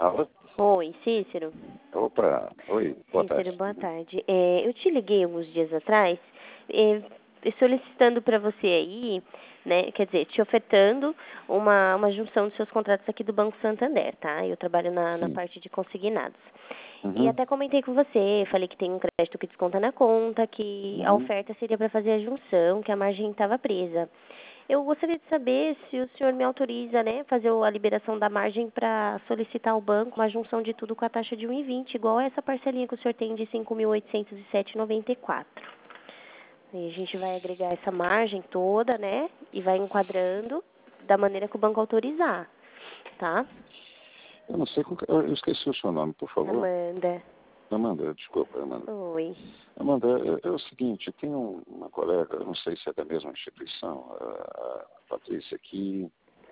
Alô? Oi, Cícero. Opa, oi, boa Cícero, tarde. boa tarde. Eu te liguei alguns dias atrás, solicitando para você aí, né, quer dizer, te ofertando uma junção dos seus contratos aqui do Banco Santander, tá? Eu trabalho na Sim. parte de consignados. E Uhum, até comentei com você, falei que tem um crédito que desconta na conta, que a uhum. oferta seria para fazer a junção, que a margem estava presa. Eu gostaria de saber se o senhor me autoriza, né, fazer a liberação da margem para solicitar ao banco uma junção de tudo com a taxa de 1,20, igual essa parcelinha que o senhor tem de 5.807,94. E a gente vai agregar essa margem toda, né, e vai enquadrando da maneira que o banco autorizar, tá? Eu não sei, eu esqueci o seu nome, por favor. Amanda. Amanda, desculpa, Amanda. Oi. Amanda, é o seguinte, eu tenho uma colega, eu não sei se é da mesma instituição, a Patrícia, que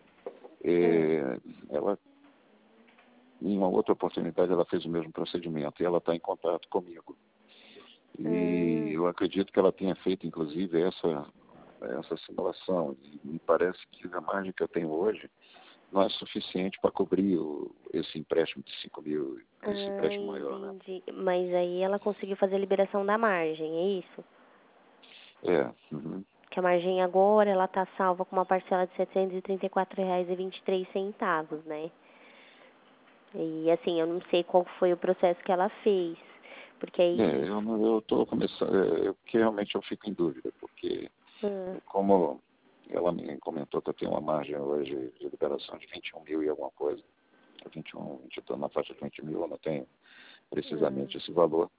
ela, em uma outra oportunidade, ela fez o mesmo procedimento e ela está em contato comigo. E eu acredito que ela tenha feito, inclusive, essa simulação. E me parece que a margem que eu tenho hoje não é suficiente para cobrir esse empréstimo de 5 mil, esse empréstimo maior, né? Entendi. Mas aí ela conseguiu fazer a liberação da margem, é isso? Uhum. Que a margem agora, ela tá salva com uma parcela de R$ 734,23, né? E assim, eu não sei qual foi o processo que ela fez, porque aí... Eu estou começando, que realmente eu fico em dúvida, porque Ah, como ela me comentou que eu tenho uma margem hoje de liberação de 21 mil e alguma coisa, 21, estou na faixa de 20 mil, eu não tenho precisamente esse valor.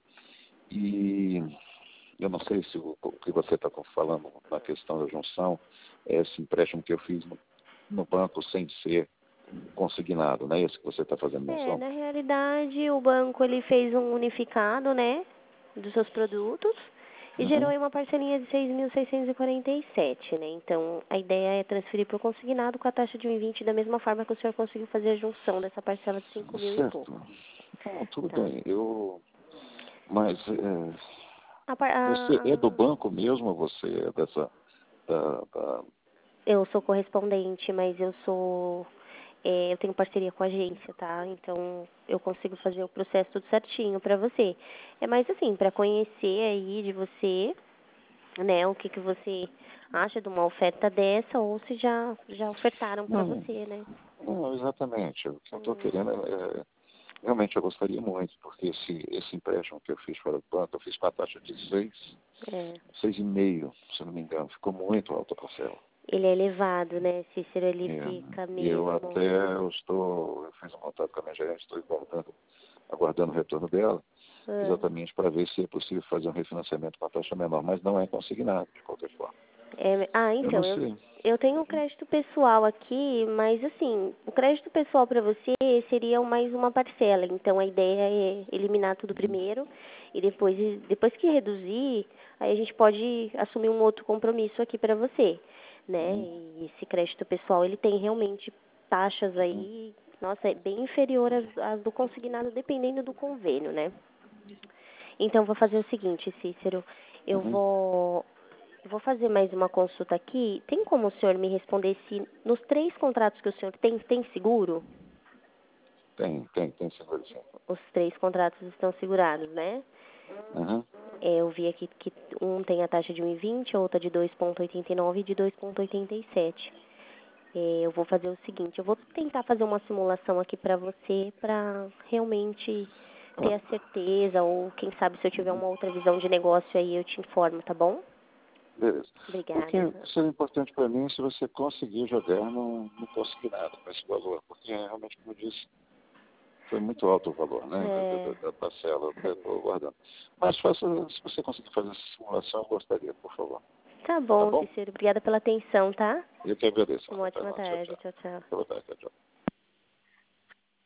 E eu não sei se o que você está falando na questão da junção é esse empréstimo que eu fiz no banco sem ser consignado, não é esse que você está fazendo menção? na realidade, o banco ele fez um unificado, né, dos seus produtos e gerou Uhum. aí uma parcelinha de 6.647, né? Então, a ideia é transferir para o consignado com a taxa de 1,20 da mesma forma que o senhor conseguiu fazer a junção dessa parcela de 5 mil e Certo. pouco, Não, tudo tá? bem. Mas A, par- você é do a, banco mesmo ou você é dessa... Da... Eu sou correspondente, mas eu tenho parceria com a agência, tá? Então eu consigo fazer o processo tudo certinho pra você. É mais assim, pra conhecer aí de você, né, o que que você acha de uma oferta dessa ou se já ofertaram pra Não, você, né? não, exatamente. O que eu estou Hum, querendo realmente eu gostaria muito, porque esse empréstimo que eu fiz para o banco, eu fiz com a taxa de é. 6,5, se eu não me engano. Ficou muito alta a parcela. Ele é elevado, né, Cícero? Ele É, fica e mesmo. eu fiz um contato com a minha gerente, estou aguardando o retorno dela, Ah. exatamente para ver se é possível fazer um refinanciamento com a taxa menor, mas não é consignado, de qualquer forma. Eu não Então, sei. eu tenho um crédito pessoal aqui, mas assim, o crédito pessoal para você seria mais uma parcela. Então, a ideia é eliminar tudo primeiro e depois que reduzir, aí a gente pode assumir um outro compromisso aqui para você, né? Uhum, E esse crédito pessoal, ele tem realmente taxas uhum, aí, nossa, é bem inferior às do consignado, dependendo do convênio, né? Então, vou fazer o seguinte, Cícero, eu uhum. vou vou fazer mais uma consulta aqui. Tem como o senhor me responder se nos 3 contratos que o senhor tem seguro? Tem seguro sim. Os 3 contratos estão segurados, né? Uhum. Eu vi aqui que um tem a taxa de 1,20, a outra de 2,89 e de 2,87. Eu vou fazer o seguinte, eu vou tentar fazer uma simulação aqui para você para realmente ter a Pronto. certeza ou quem sabe se eu tiver Uhum. uma outra visão de negócio aí eu te informo, tá bom? Beleza. Porque Obrigada. seria importante para mim se você conseguir jogar no consignado com esse valor, porque realmente, como eu disse, foi muito alto o valor, né, É, da parcela, eu estou guardando. Mas faça, se você conseguir fazer essa simulação, eu gostaria, por favor. Tá Tá bom, bom? Cícero. Obrigada pela atenção, tá? Eu que agradeço. Uma Até ótima mais. Tchau, tarde. tchau. Tchau, tchau. Boa tarde, tchau, tchau.